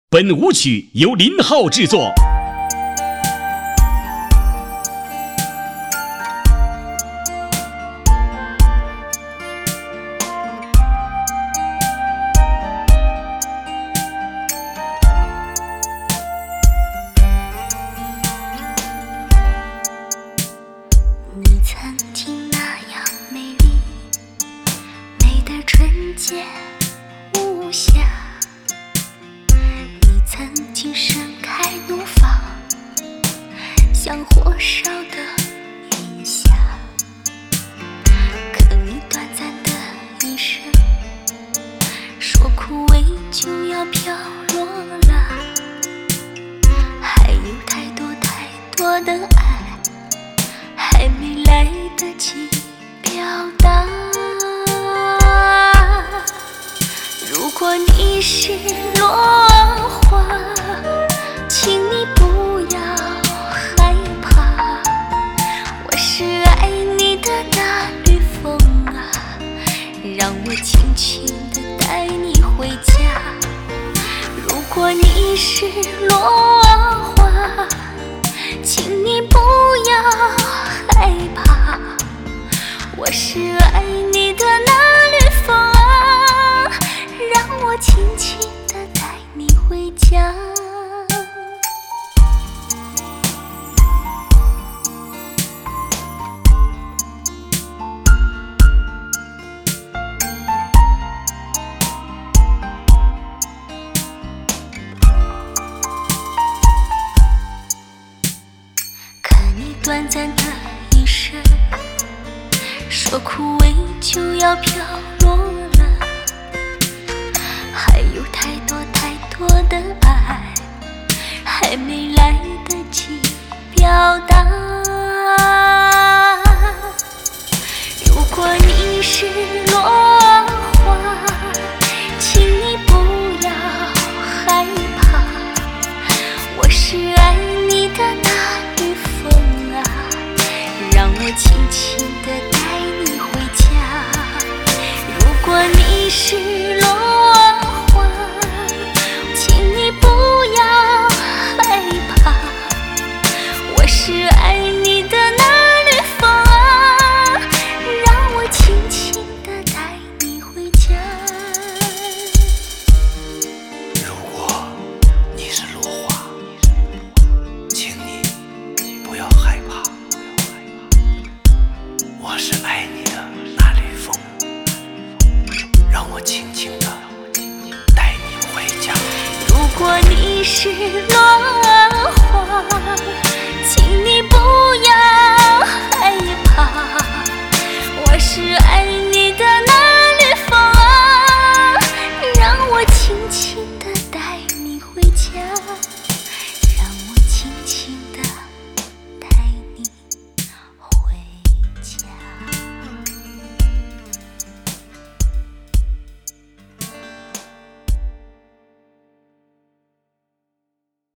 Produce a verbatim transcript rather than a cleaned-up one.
本舞曲由林浩制作。 你曾经那样美丽，美得纯洁无瑕。你曾经盛开怒放，像火烧的云霞。可你短暂的一生，说枯萎就要飘落了，还有太多太多的爱还没来得及表达。如果你是落花，请你不要害怕，我是爱你的那缕风啊，让我轻轻地带你回家。如果你是落花，请你不要害怕，我是爱你的那缕风啊，让我轻轻地带你回家。可你短暂的一生，说枯萎就要飘落了，还有太多太多的爱还没来得及表达。如果你是落花，请你不要害怕，我是爱你的那缕风啊，让我轻轻地带你回家。如果你是落花，请你不要害怕，我是爱你的那缕风啊，让我轻轻地带你回家。 如果你是落花，请你不要害怕，我是爱你的那缕风，让我轻轻地带你回家。 如果你是落花，